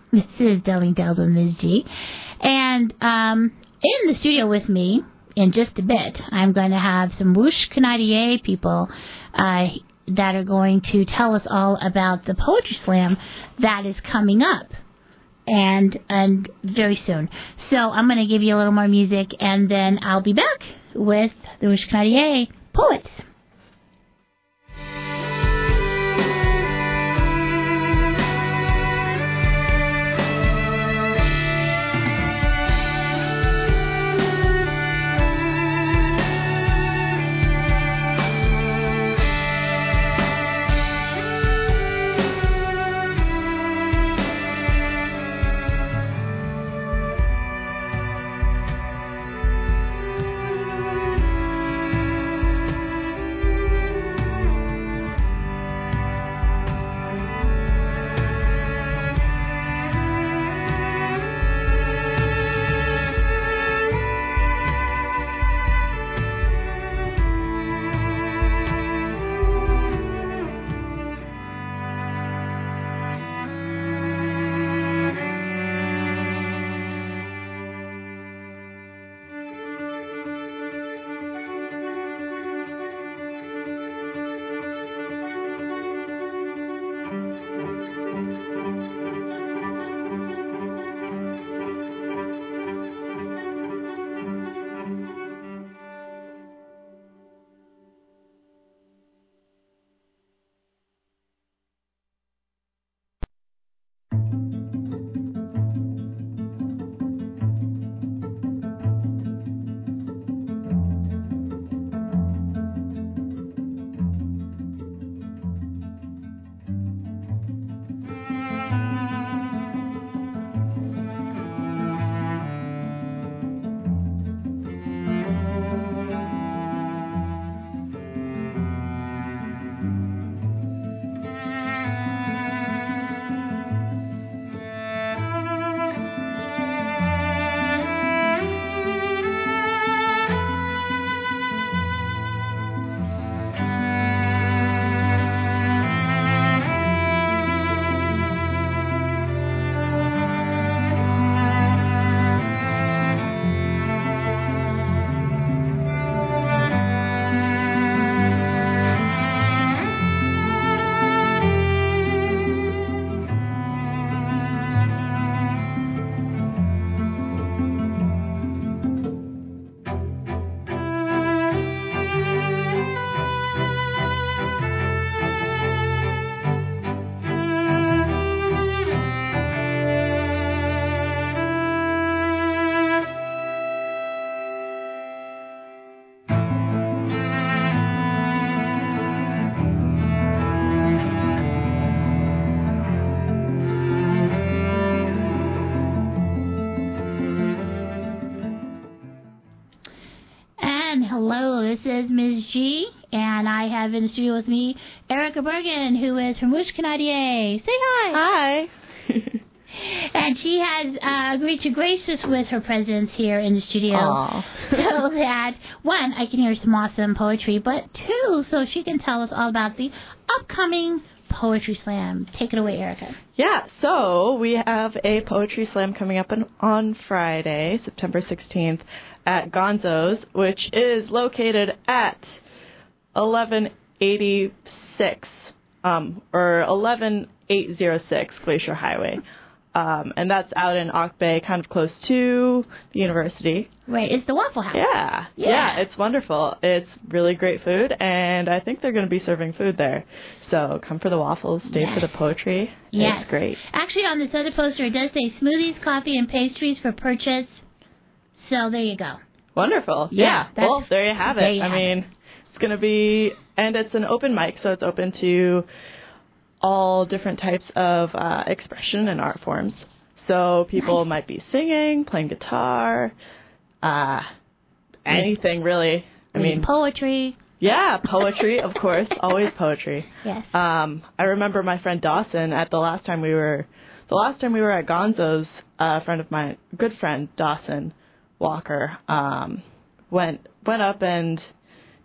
This is Delving Tales with Ms. G. And in the studio with me, in just a bit, I'm going to have some Whoosh Canadier people that are going to tell us all about the Poetry Slam that is coming up. And very soon. So I'm going to give you a little more music, and then I'll be back with the Whoosh Canadier poets. Hello, this is Ms. G, and I have in the studio with me Erica Bergen, who is from Whoosh Canadier. Say hi. Hi. And she has agreed to grace us with her presence here in the studio. Aww. So that, one, I can hear some awesome poetry, but two, so she can tell us all about the upcoming Poetry Slam. Take it away, Erica. Yeah, so we have a Poetry Slam coming up on Friday, September 16th, at Gonzo's, which is located at 1186, or 11806 Glacier Highway. And that's out in Auk Bay, kind of close to the university. Right, it's the Waffle House. Yeah, it's wonderful. It's really great food, and I think they're going to be serving food there. So come for the waffles, stay for the poetry. Yes. It's great. Actually, on this other poster, it does say smoothies, coffee, and pastries for purchase. So there you go. Wonderful. Yeah. Well, there you have it. It's going to be, and it's an open mic, so it's open to all different types of expression and art forms. So people might be singing, playing guitar, anything really. Poetry. Yeah, poetry, of course, always poetry. Yes. I remember my friend Dawson at the last time we were at Gonzo's, a friend of mine, good friend Dawson Walker, went up and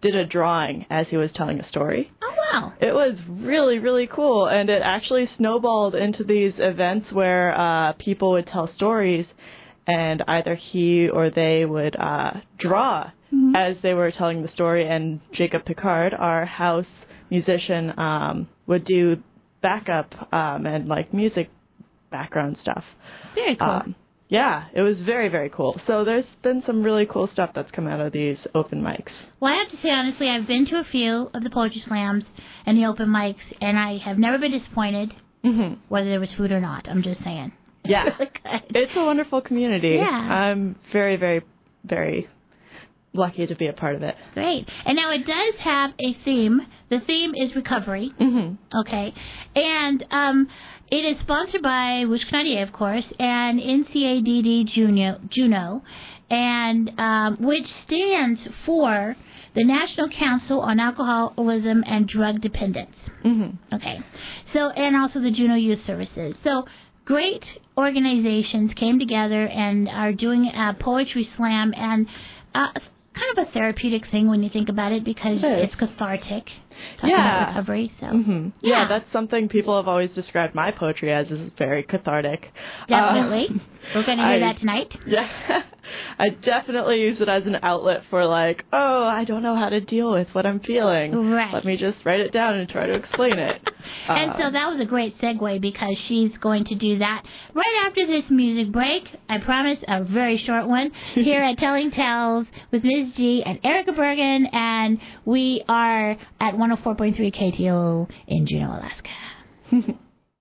did a drawing as he was telling a story. Oh, wow. It was really, really cool, and it actually snowballed into these events where people would tell stories, and either he or they would draw as they were telling the story, and Jacob Picard, our house musician, would do backup and like music background stuff. Very cool. Yeah, it was very, very cool. So there's been some really cool stuff that's come out of these open mics. Well, I have to say, honestly, I've been to a few of the poetry slams and the open mics, and I have never been disappointed whether there was food or not. I'm just saying. Yeah. It's really good. It's a wonderful community. Yeah. I'm very, very, very lucky to be a part of it. Great. And now it does have a theme. The theme is recovery. Okay. And it is sponsored by Whoosh Canadier, of course, and NCADD Juno, and which stands for the National Council on Alcoholism and Drug Dependence. Okay. So, and also the Juno Youth Services. So, great organizations came together and are doing a poetry slam, and kind of a therapeutic thing when you think about it, because it's cathartic. Talking about recovery. So yeah, that's something people have always described my poetry as, is very cathartic. Definitely. We're going to hear that tonight. Yeah. I definitely use it as an outlet for like, oh, I don't know how to deal with what I'm feeling. Right. Let me just write it down and try to explain it. And so that was a great segue, because she's going to do that right after this music break. I promise, a very short one, here at Telling Tales with Ms. G and Erica Bergen, and we are at 104.3 KTO in Juneau, Alaska.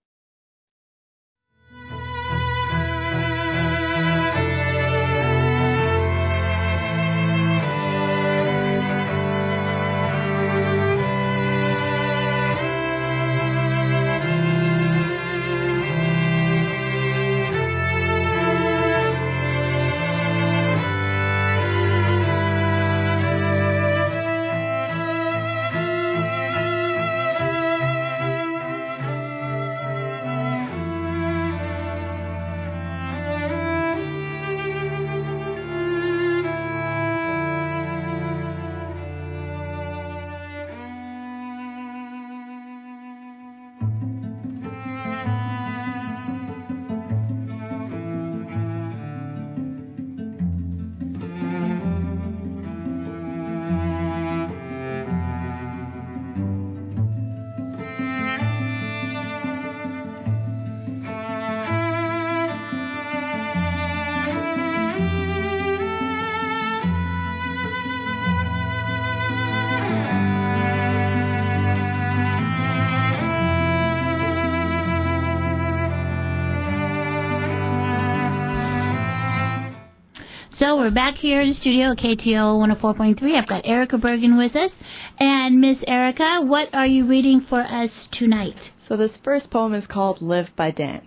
So we're back here in the studio at KTO 104.3. I've got Erica Bergen with us. And Miss Erica, what are you reading for us tonight? So this first poem is called Live by Dance.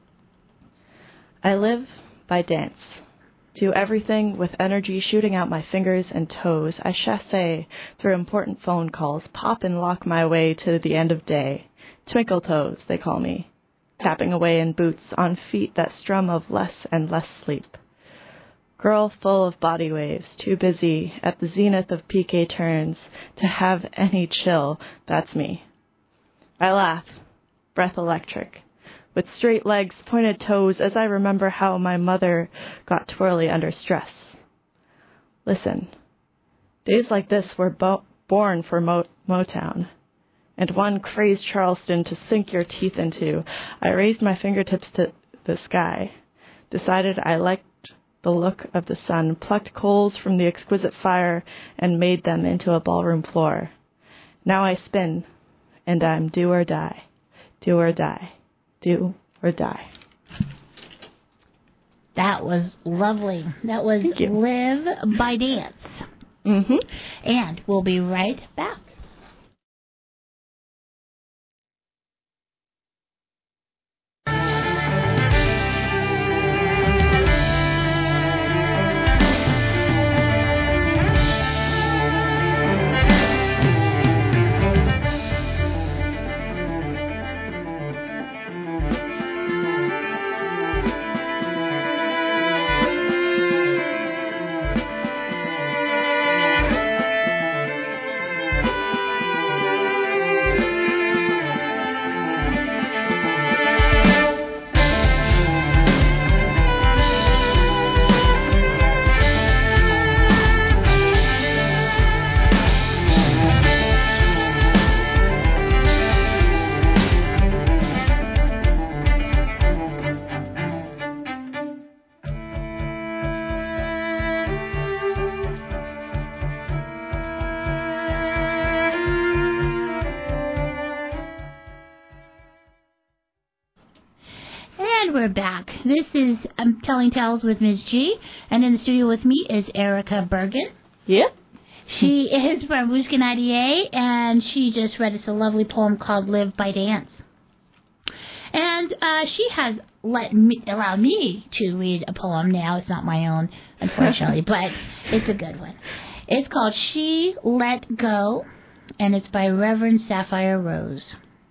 I live by dance. Do everything with energy shooting out my fingers and toes. I chasse through important phone calls, pop and lock my way to the end of day. Twinkle toes, they call me. Tapping away in boots on feet that strum of less and less sleep. Girl full of body waves, too busy at the zenith of PK turns to have any chill, that's me. I laugh, breath electric, with straight legs, pointed toes, as I remember how my mother got twirly under stress. Listen, days like this were born for Motown, and one crazed Charleston to sink your teeth into. I raised my fingertips to the sky, decided I liked the look of the sun, plucked coals from the exquisite fire, and made them into a ballroom floor. Now I spin, and I'm do or die, do or die, do or die. That was lovely. That was Live by Dance. And we'll be right back. we're back. This is Telling Tales with Ms. G, and in the studio with me is Erica Bergen. Yeah. She is from Wooshkanadia, and she just read us a lovely poem called Live by Dance. And she has allowed me to read a poem now. It's not my own, unfortunately, but it's a good one. It's called She Let Go, and it's by Reverend Sapphire Rose.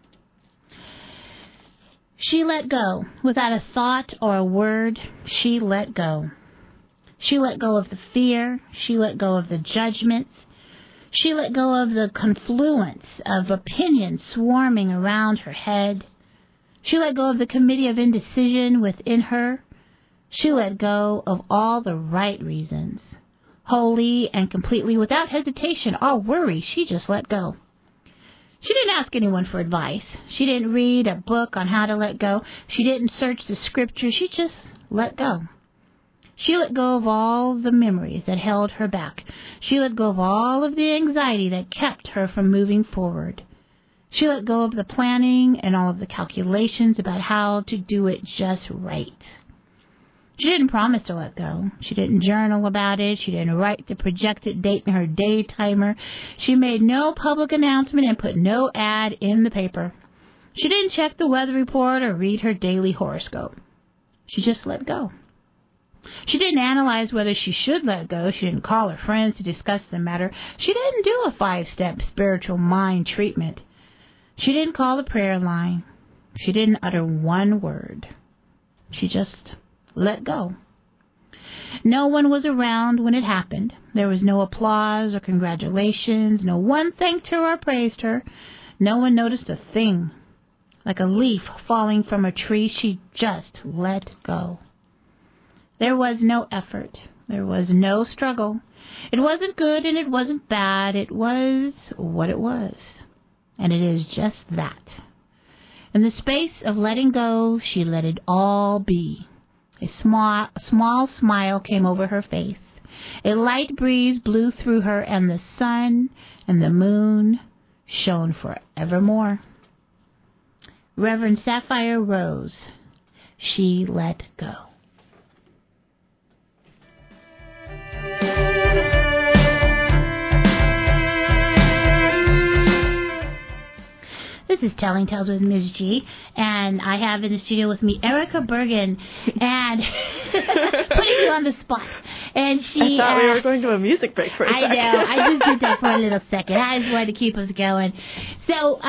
She let go. Without a thought or a word, she let go. She let go of the fear. She let go of the judgments. She let go of the confluence of opinions swarming around her head. She let go of the committee of indecision within her. She let go of all the right reasons. Wholly and completely, without hesitation or worry, she just let go. She didn't ask anyone for advice. She didn't read a book on how to let go. She didn't search the scripture. She just let go. She let go of all the memories that held her back. She let go of all of the anxiety that kept her from moving forward. She let go of the planning and all of the calculations about how to do it just right. She didn't promise to let go. She didn't journal about it. She didn't write the projected date in her day timer. She made no public announcement and put no ad in the paper. She didn't check the weather report or read her daily horoscope. She just let go. She didn't analyze whether she should let go. She didn't call her friends to discuss the matter. She didn't do a 5-step spiritual mind treatment. She didn't call the prayer line. She didn't utter one word. She just let go. No one was around when it happened. There was no applause or congratulations. No one thanked her or praised her. No one noticed a thing. Like a leaf falling from a tree, she just let go. There was no effort. There was no struggle. It wasn't good and it wasn't bad. It was what it was. And it is just that. In the space of letting go, she let it all be. A small smile came over her face. A light breeze blew through her, and the sun and the moon shone forevermore. Reverend Sapphire Rose, She Let Go. This is Telling Tales with Ms. G, and I have in the studio with me Erica Bergen, and putting you on the spot. And she, I thought we were going to a music break for a second. I know. I just did that for a little second. I just wanted to keep us going. So,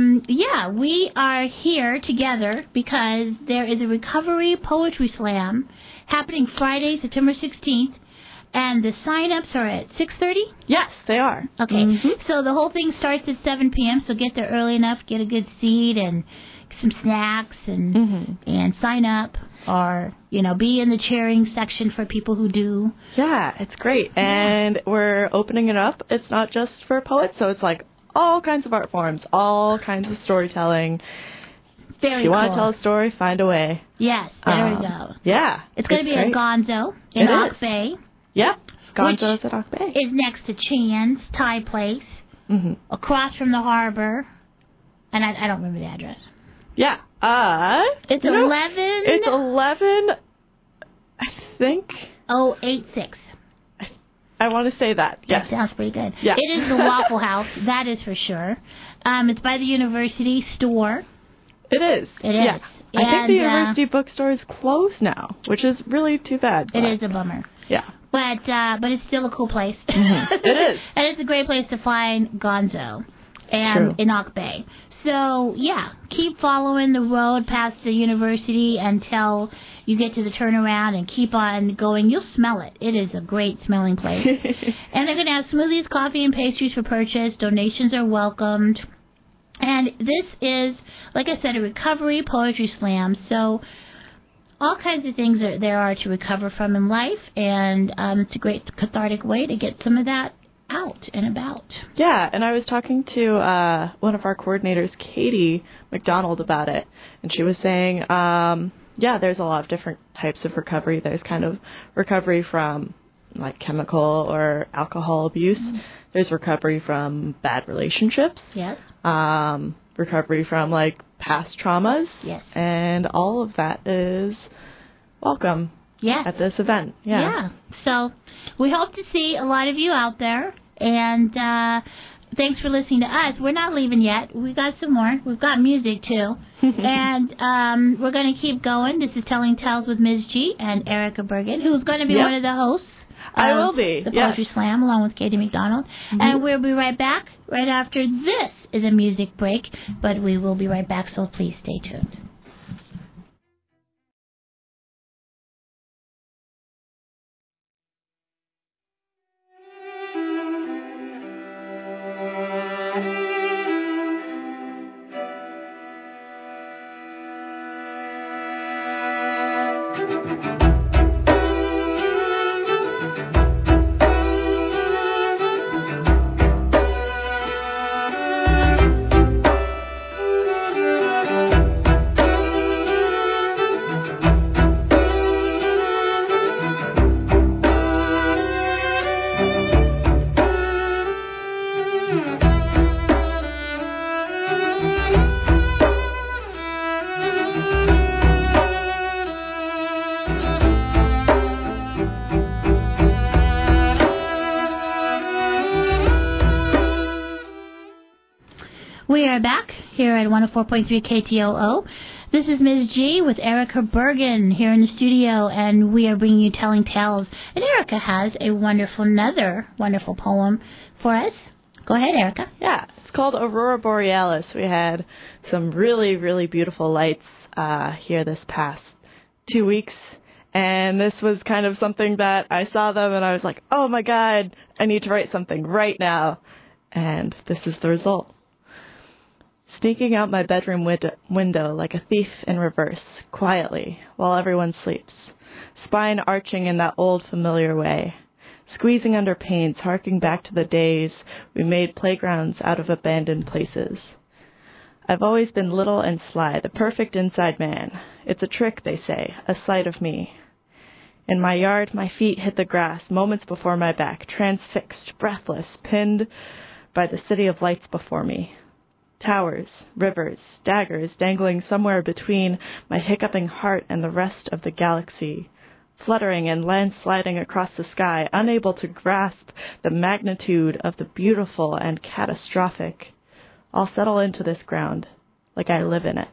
we are here together because there is a Recovery Poetry Slam happening Friday, September 16th. And the sign-ups are at 6:30? Yes, they are. Okay. Mm-hmm. So the whole thing starts at 7 p.m., so get there early enough, get a good seat and some snacks and sign up or, be in the cheering section for people who do. Yeah, it's great. Yeah. And we're opening it up. It's not just for poets, so it's like all kinds of art forms, all kinds of storytelling. Very If you want cool. to tell a story, find a way. Yes, there we go. Yeah. It's going to be great. at Gonzo in Ock Bay. Yep. Gonzo's at Ock Bay. Is next to Chan's Thai Place, across from the harbor. And I don't remember the address. Yeah. It's 11. It's 11, I think. 086. I want to say that. Yes. That sounds pretty good. Yeah. It is the Waffle House. That is for sure. It's by the university store. It is. It is. Yeah. I think the university bookstore is closed now, which is really too bad. It is a bummer. Yeah. But it's still a cool place. It is. And it's a great place to find Gonzo and in Ock Bay. So, keep following the road past the university until you get to the turnaround and keep on going. You'll smell it. It is a great smelling place. And they're going to have smoothies, coffee, and pastries for purchase. Donations are welcomed. And this is, like I said, a recovery poetry slam. So all kinds of things there are to recover from in life, and it's a great cathartic way to get some of that out and about. Yeah, and I was talking to one of our coordinators, Katie McDonald, about it, and she was saying, there's a lot of different types of recovery. There's kind of recovery from like chemical or alcohol abuse. There's recovery from bad relationships. Yes. Recovery from like past traumas. Yes. And all of that is welcome at this event. Yeah. So we hope to see a lot of you out there. And thanks for listening to us. We're not leaving yet. We got some more. We've got music, too. And we're going to keep going. This is Telling Tales with Ms. G and Erica Bergen, who's going to be one of the hosts. I will be. The Poetry Slam, along with Katie McDonald. And we'll be right back. Right after this is a music break. But we will be right back, so please stay tuned. We are back here at 104.3 KTOO. This is Ms. G with Erica Bergen here in the studio, and we are bringing you Telling Tales. And Erica has another wonderful poem for us. Go ahead, Erica. Yeah, it's called Aurora Borealis. We had some really, really beautiful lights here this past 2 weeks, and this was kind of something that I saw them, and I was like, oh my God, I need to write something right now. And this is the result. Sneaking out my bedroom window like a thief in reverse, quietly, while everyone sleeps, spine arching in that old familiar way, squeezing under panes, harking back to the days we made playgrounds out of abandoned places. I've always been little and sly, the perfect inside man. It's a trick, they say, a sleight of me. In my yard, my feet hit the grass moments before my back, transfixed, breathless, pinned by the city of lights before me. Towers, rivers, daggers dangling somewhere between my hiccuping heart and the rest of the galaxy, fluttering and landsliding across the sky, unable to grasp the magnitude of the beautiful and catastrophic. I'll settle into this ground, like I live in it.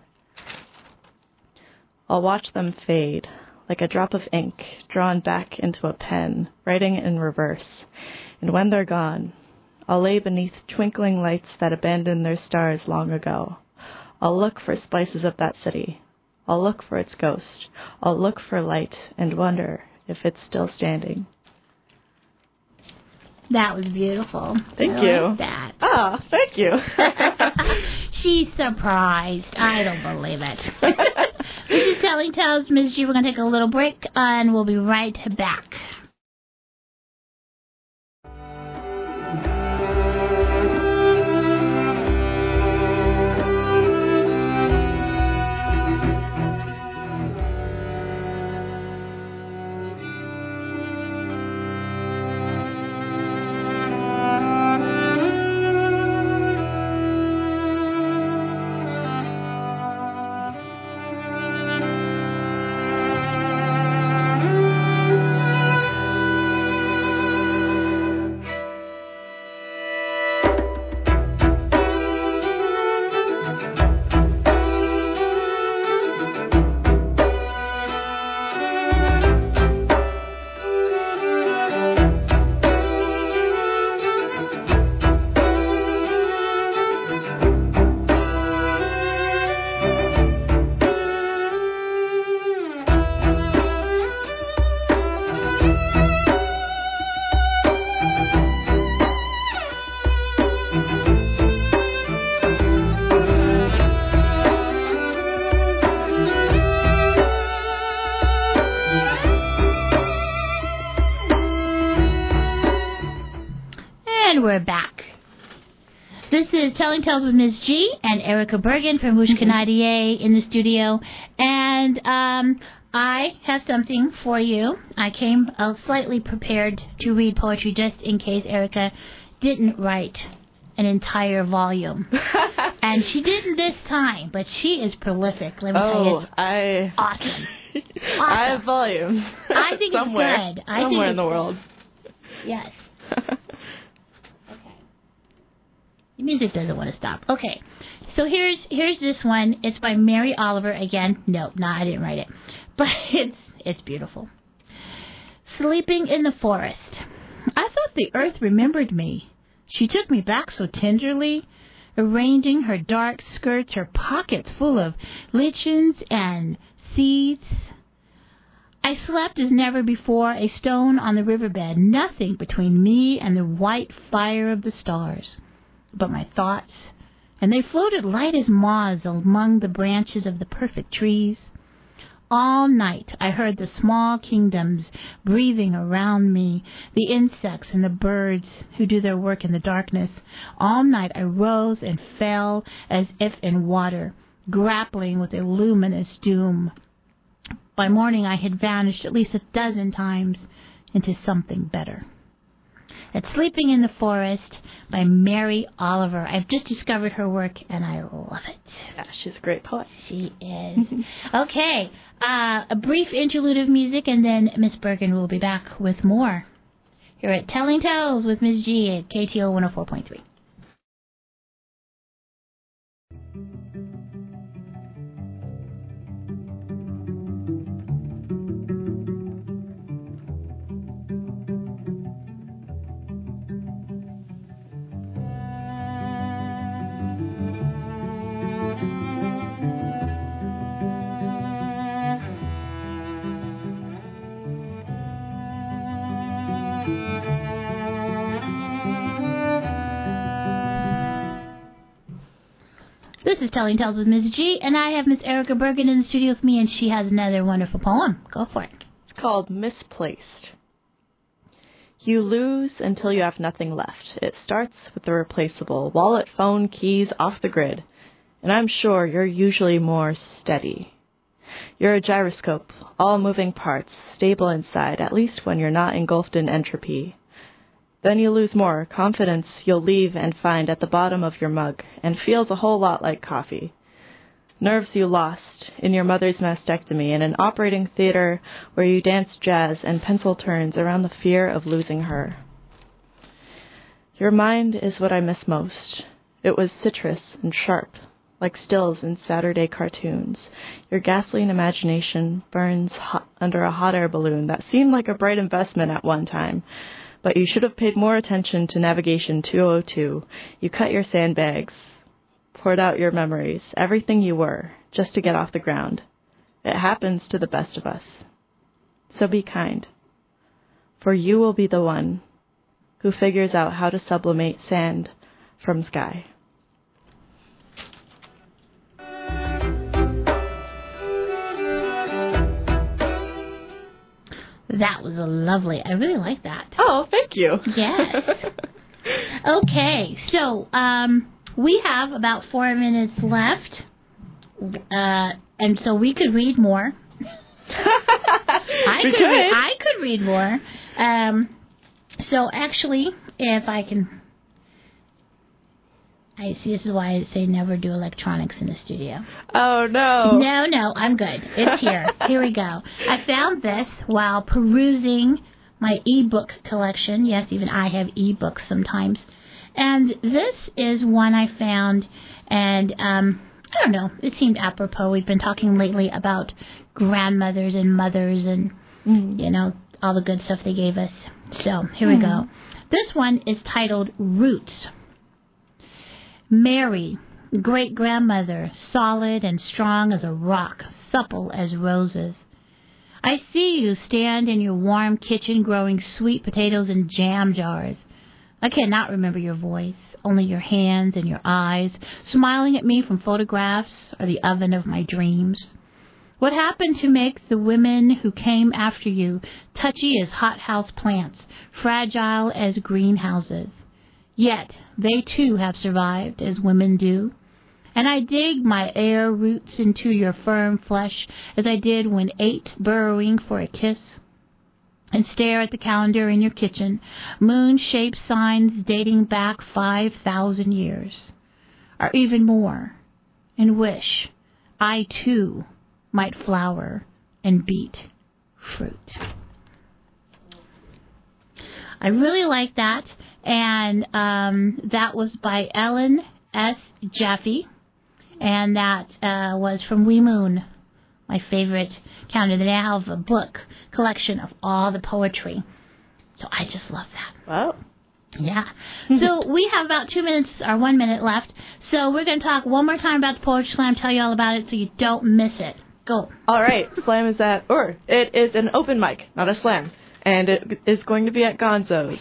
I'll watch them fade, like a drop of ink drawn back into a pen, writing in reverse, and when they're gone, I'll lay beneath twinkling lights that abandoned their stars long ago. I'll look for splices of that city. I'll look for its ghost. I'll look for light and wonder if it's still standing. That was beautiful. Thank you. Like that. Oh, thank you. She's surprised. I don't believe it. This is Telling Tales, Ms. G. We're going to take a little break, and we'll be right back. We're back. This is Telling Tales with Ms. G and Erica Bergen from Rouge Canadier in the studio. And I have something for you. I came slightly prepared to read poetry just in case Erica didn't write an entire volume. And she didn't this time, but she is prolific. Let me tell you, it's awesome. I have volumes. I think somewhere, it's good. Somewhere in the world. Yes. Okay. The music doesn't want to stop. Okay. So here's this one. It's by Mary Oliver. Again, I didn't write it. But it's beautiful. Sleeping in the forest. I thought the earth remembered me. She took me back so tenderly, arranging her dark skirts, her pockets full of lichens and seeds. I slept as never before, a stone on the riverbed, nothing between me and the white fire of the stars. But my thoughts, and they floated light as moths among the branches of the perfect trees. All night I heard the small kingdoms breathing around me, the insects and the birds who do their work in the darkness. All night I rose and fell as if in water, grappling with a luminous doom. By morning I had vanished at least 12 times into something better. That's Sleeping in the Forest by Mary Oliver. I've just discovered her work, and I love it. Yeah, she's a great poet. She is. Okay, a brief interlude of music, and then Miss Bergen will be back with more here at Telling Tales with Ms. G at KTO 104.3. This is Telling Tales with Ms. G, and I have Miss Erica Bergen in the studio with me, and she has another wonderful poem. Go for it. It's called Misplaced. You lose until you have nothing left. It starts with the replaceable. Wallet, phone, keys, off the grid. And I'm sure you're usually more steady. You're a gyroscope, all moving parts, stable inside, at least when you're not engulfed in entropy. Then you lose more, confidence you'll leave and find at the bottom of your mug, and feels a whole lot like coffee. Nerves you lost in your mother's mastectomy in an operating theater where you danced jazz and pencil turns around the fear of losing her. Your mind is what I miss most. It was citrus and sharp, like stills in Saturday cartoons. Your gasoline imagination burns hot under a hot air balloon that seemed like a bright investment at one time. But you should have paid more attention to Navigation 202. You cut your sandbags, poured out your memories, everything you were, just to get off the ground. It happens to the best of us. So be kind, for you will be the one who figures out how to sublimate sand from sky. That was lovely. I really like that. Oh, thank you. Yes. Okay, so we have about 4 minutes left, and so we could read more. I could read more. So actually, if I can... I see, this is why I say never do electronics in the studio. Oh, no. No, I'm good. It's here. Here we go. I found this while perusing my e-book collection. Yes, even I have e-books sometimes. And this is one I found, and I don't know, it seemed apropos. We've been talking lately about grandmothers and mothers and, you know, all the good stuff they gave us. So here we go. This one is titled Roots. Mary, great-grandmother, solid and strong as a rock, supple as roses. I see you stand in your warm kitchen growing sweet potatoes in jam jars. I cannot remember your voice, only your hands and your eyes, smiling at me from photographs or the oven of my dreams. What happened to make the women who came after you touchy as hothouse plants, fragile as greenhouses? Yet they too have survived, as women do. And I dig my air roots into your firm flesh, as I did when 8 burrowing for a kiss. and stare at the calendar in your kitchen, moon-shaped signs dating back 5,000 years, or even more, and wish I, too, might flower and beat fruit. I really like that, and that was by Ellen S. Jaffe, and that was from We Moon, my favorite calendar. They have a book collection of all the poetry, so I just love that. Wow. Yeah. So we have about 2 minutes or 1 minute left, so we're going to talk one more time about the Poetry Slam, tell you all about it so you don't miss it. Go. All right. Slam is it is an open mic, not a slam. And it is going to be at Gonzo's.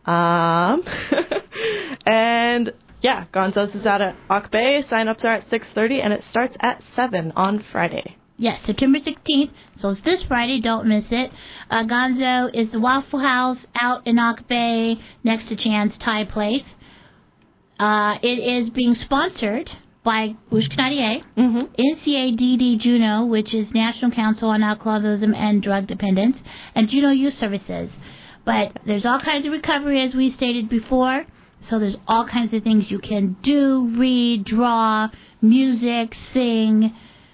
And yeah, Gonzo's is out at Ock Bay. Sign-ups are at 6:30, and it starts at 7 on Friday. Yes, September 16th, so it's this Friday, don't miss it. Gonzo is the Waffle House out in Ock Bay next to Chan's Thai Place. It is being sponsored by Whoosh Canadier, NCADD Juno, which is National Council on Alcoholism and Drug Dependence, and Juno Youth Services. But there's all kinds of recovery, as we stated before, so there's all kinds of things you can do, read, draw, music, sing.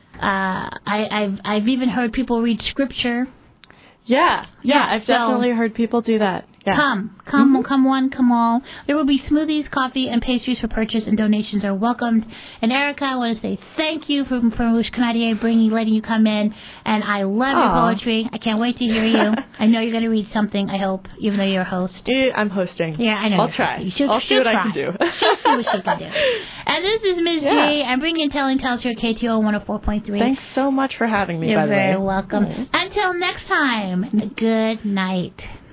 I've even heard people read scripture. Yeah, I've definitely heard people do that. Yeah. Come one, come all. There will be smoothies, coffee, and pastries for purchase, and donations are welcomed. And Erica, I want to say thank you for Whoosh Canadier letting you come in. And I love your poetry. I can't wait to hear you. I know you're going to read something, I hope, even though you're a host. I'm hosting. Yeah, I know. I'll try. I'll see what I can do. She'll see what she can do. And this is Ms. G. I'm bringing Telling Tales here at KTO 104.3. Thanks so much for having me, You're by the way. very welcome. Until next time, good night.